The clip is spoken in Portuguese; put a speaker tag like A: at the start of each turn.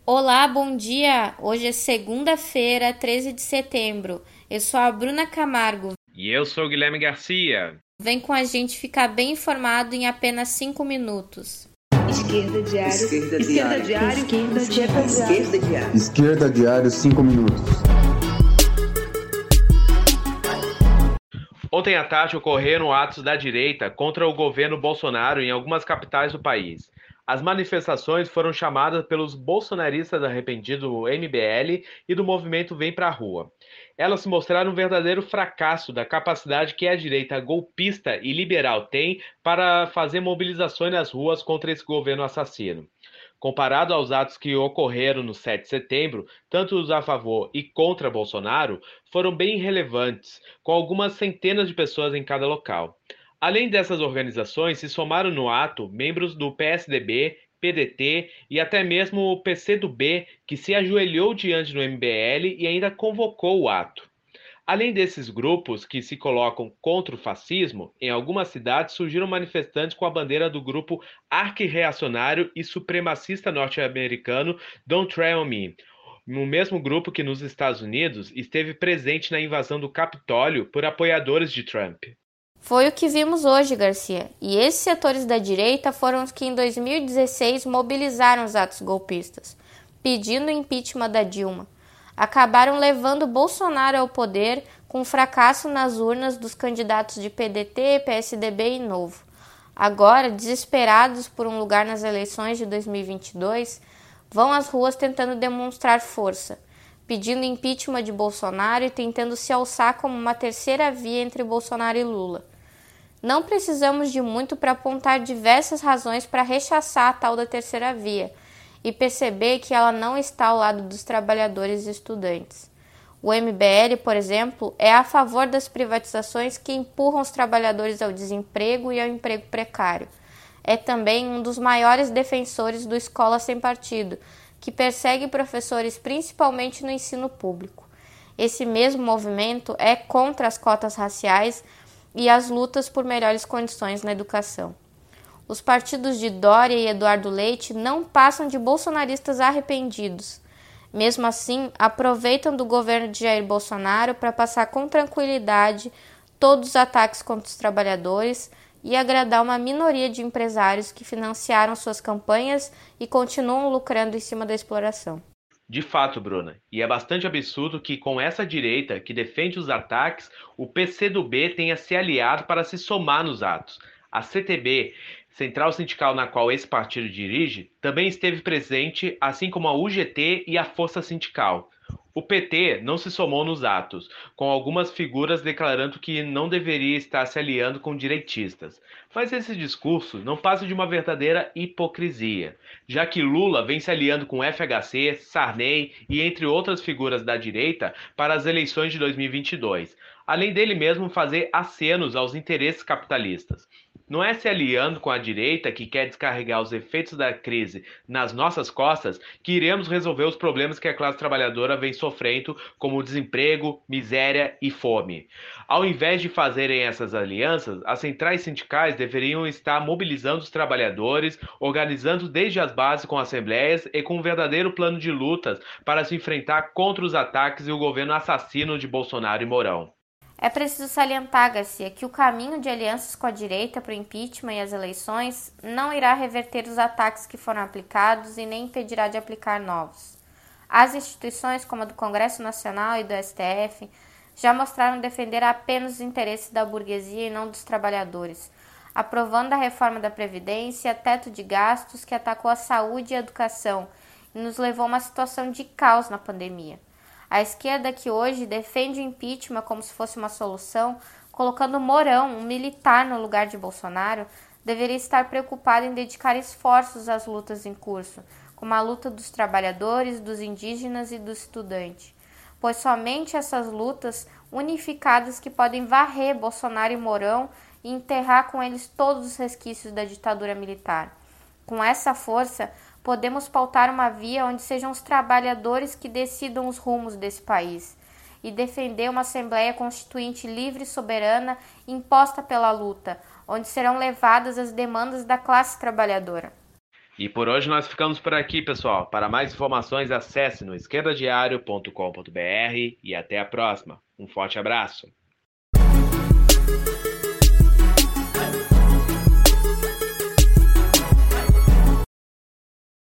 A: Olá, bom dia! Hoje é segunda-feira, 13 de setembro. Eu sou a Bruna Camargo.
B: E eu sou o Guilherme Garcia.
A: Vem com a gente ficar bem informado em apenas 5 minutos.
C: Esquerda Diário.
D: Esquerda Diário.
C: Esquerda Diário.
D: Esquerda Diário, 5 minutos.
B: Ontem à tarde ocorreram atos da direita contra o governo Bolsonaro em algumas capitais do país. As manifestações foram chamadas pelos bolsonaristas arrependidos do MBL e do movimento Vem Pra Rua. Elas se mostraram um verdadeiro fracasso da capacidade que a direita golpista e liberal tem para fazer mobilizações nas ruas contra esse governo assassino. Comparado aos atos que ocorreram no 7 de setembro, tanto os a favor e contra Bolsonaro foram bem relevantes, com algumas centenas de pessoas em cada local. Além dessas organizações, se somaram no ato membros do PSDB, PDT e até mesmo o PCdoB, que se ajoelhou diante do MBL e ainda convocou o ato. Além desses grupos que se colocam contra o fascismo, em algumas cidades surgiram manifestantes com a bandeira do grupo arqui-reacionário e supremacista norte-americano Don't Tread on Me, no mesmo grupo que nos Estados Unidos esteve presente na invasão do Capitólio por apoiadores de Trump.
A: Foi o que vimos hoje, Garcia. E esses setores da direita foram os que em 2016 mobilizaram os atos golpistas, pedindo o impeachment da Dilma. Acabaram levando Bolsonaro ao poder com fracasso nas urnas dos candidatos de PDT, PSDB e Novo. Agora, desesperados por um lugar nas eleições de 2022, vão às ruas tentando demonstrar força, pedindo impeachment de Bolsonaro e tentando se alçar como uma terceira via entre Bolsonaro e Lula. Não precisamos de muito para apontar diversas razões para rechaçar a tal da terceira via e perceber que ela não está ao lado dos trabalhadores e estudantes. O MBL, por exemplo, é a favor das privatizações que empurram os trabalhadores ao desemprego e ao emprego precário. É também um dos maiores defensores do Escola Sem Partido, que persegue professores principalmente no ensino público. Esse mesmo movimento é contra as cotas raciais e as lutas por melhores condições na educação. Os partidos de Dória e Eduardo Leite não passam de bolsonaristas arrependidos. Mesmo assim, aproveitam do governo de Jair Bolsonaro para passar com tranquilidade todos os ataques contra os trabalhadores e agradar uma minoria de empresários que financiaram suas campanhas e continuam lucrando em cima da exploração.
B: De fato, Bruna, e é bastante absurdo que com essa direita que defende os ataques, o PCdoB tenha se aliado para se somar nos atos. A CTB, central sindical na qual esse partido dirige, também esteve presente, assim como a UGT e a Força Sindical. O PT não se somou nos atos, com algumas figuras declarando que não deveria estar se aliando com direitistas. Mas esse discurso não passa de uma verdadeira hipocrisia, já que Lula vem se aliando com FHC, Sarney e entre outras figuras da direita para as eleições de 2022, além dele mesmo fazer acenos aos interesses capitalistas. Não é se aliando com a direita que quer descarregar os efeitos da crise nas nossas costas que iremos resolver os problemas que a classe trabalhadora vem sofrendo, como desemprego, miséria e fome. Ao invés de fazerem essas alianças, as centrais sindicais deveriam estar mobilizando os trabalhadores, organizando desde as bases com assembleias e com um verdadeiro plano de lutas para se enfrentar contra os ataques e o governo assassino de Bolsonaro e Mourão.
A: É preciso salientar, Garcia, que o caminho de alianças com a direita para o impeachment e as eleições não irá reverter os ataques que foram aplicados e nem impedirá de aplicar novos. As instituições, como a do Congresso Nacional e do STF, já mostraram defender apenas os interesses da burguesia e não dos trabalhadores, aprovando a reforma da Previdência e a teto de gastos que atacou a saúde e a educação e nos levou a uma situação de caos na pandemia. A esquerda que hoje defende o impeachment como se fosse uma solução, colocando Mourão, um militar, no lugar de Bolsonaro, deveria estar preocupada em dedicar esforços às lutas em curso, como a luta dos trabalhadores, dos indígenas e do estudante, pois somente essas lutas unificadas que podem varrer Bolsonaro e Mourão e enterrar com eles todos os resquícios da ditadura militar. Com essa força, podemos pautar uma via onde sejam os trabalhadores que decidam os rumos desse país e defender uma Assembleia Constituinte livre e soberana imposta pela luta, onde serão levadas as demandas da classe trabalhadora.
B: E por hoje nós ficamos por aqui, pessoal. Para mais informações, acesse no esquerdadiario.com.br e até a próxima. Um forte abraço.